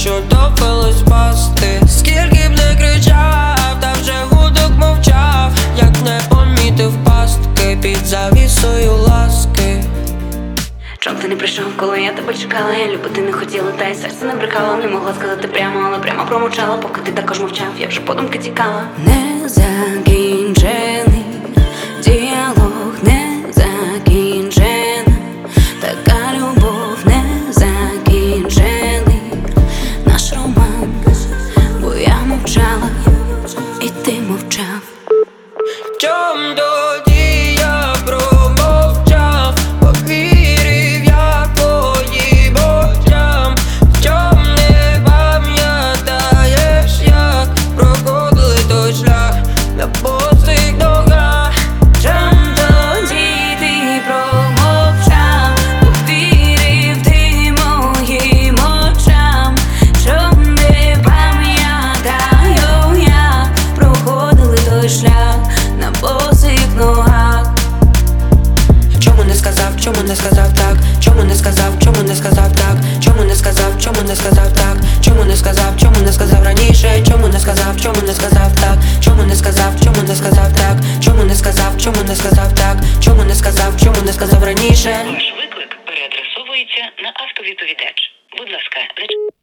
що довелось пасти. Скільки б не кричав, та вже гудок мовчав, як не помітив пастки під завісою ласки. Чом ти не прийшов, коли я тебе чекала? Я любити не хотіла, та й серце не брикала. Не могла сказати прямо, але прямо промовчала. Поки ти також мовчав, я вже подумки тікала. Не закінчений діалог, не закінчена така любов, не закінчений наш роман. Бо я мовчала, і ти мовчав. Чом тоді я промовчав, повірив я твоїм очам? Чом не пам'ятаєш, як проходили той шлях на босих ногах? Чом тоді ти промовчав, повірив ти моїм очам? Чом не пам'ятаю, як проходили той шлях на босих ногах? Чому не сказав, чому не сказав так? Чому не сказав, чому не сказав так? Чому не сказав, чому не сказав так? Чому не сказав, чому не сказав раніше? Чому не сказав, чому не сказав так? Чому не сказав, чому не сказав так? Чому не сказав, чому не сказав так? Чому не сказав, чому не сказав раніше? Ваш виклик переадресовується на автовідповідач. Будь ласка,